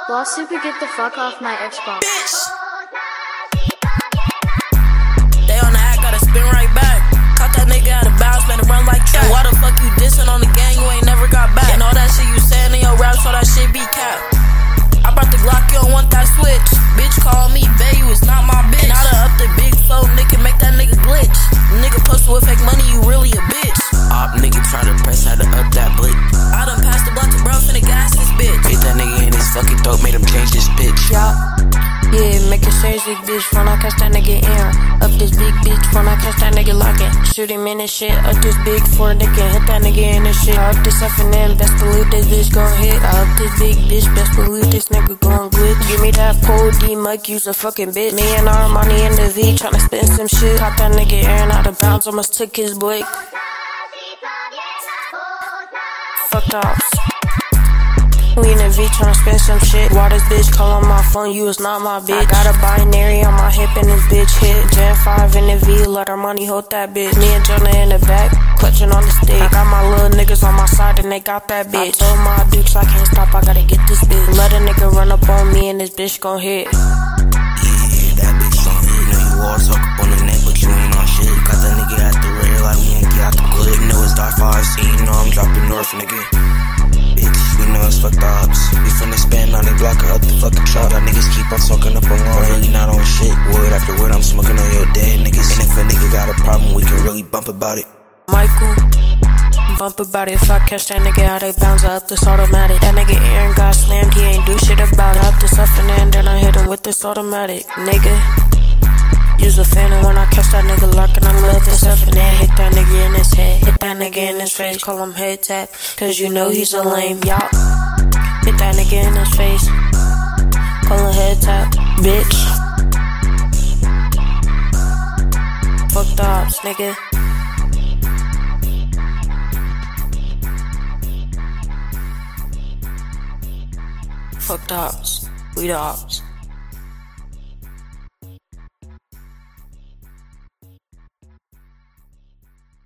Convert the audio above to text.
Boss Super, get the fuck off my Xbox. Bitch. They on the act, gotta spin right back. Caught that nigga out of bounds, better run like track. And why the fuck you dissing on the gang, you ain't never got back. And all that shit you saying in your rap, so that shit be cap. I brought the Glock, you don't want that switch. Bitch call me bae, you is not my bitch. And I done up the big flow, nigga, make that nigga glitch. Nigga posted with fake money, you really a bitch. Op nigga try to press, had to up that blick. I done passed the block to bro, finna gas this bitch. Hit that nigga in his fucking throat, made him change this bitch. Yeah, make it change this bitch when I catch that nigga in. Up this big bitch when I catch that nigga locking. Shoot him in his shit, up this big for a nigga, hit that nigga in his shit. I up this F&M, best believe this bitch gon' hit. I up this big bitch, best believe this nigga gon' glitch. Give me that pole D Mike, use a fucking bitch. Me and Armani in the V, tryna spin some shit. Caught that nigga airing out of bounds, almost took his blick. Fucked ops. We in the V tryna spin some shit. Why this bitch call on my phone? You is not my bitch. I got a binary on my hip and this bitch hit. Gen 5 in the V, let our money hold that bitch. Me and Jonah in the back, clutching on the stick. I got my little niggas on my side and they got that bitch. I told my dukes I can't stop, I gotta get this bitch. Let a nigga run up on me and this bitch gon' hit. Yeah, that bitch gon' hit. Know you all talk up on the net, but you ain't on shit. Got that nigga at the rear like we ain't get out the clip. You know it's dark 5C, you know I'm dropping north, nigga. Bitch, we know it's fucked ups. We finna spin on the block up the fucking truck. Y'all niggas keep on talking up on one, really not on shit. Word after word, I'm smoking on your dead niggas. And if a nigga got a problem, we can really bump about it. Michael, bump about it. If I catch that nigga out of bounds, I up this automatic. That nigga Aaron got slammed, he ain't do shit about it. I up this up and then I hit him with this automatic. Nigga, use a fan and when I catch that nigga locking, I'm up this up and then hit that nigga in his head. Hit that nigga in his face, call him head tap, cause you know he's a lame, y'all. Hit that nigga in his face, call him head tap, bitch. Fuck the ops, nigga. Fuck the ops, we the ops.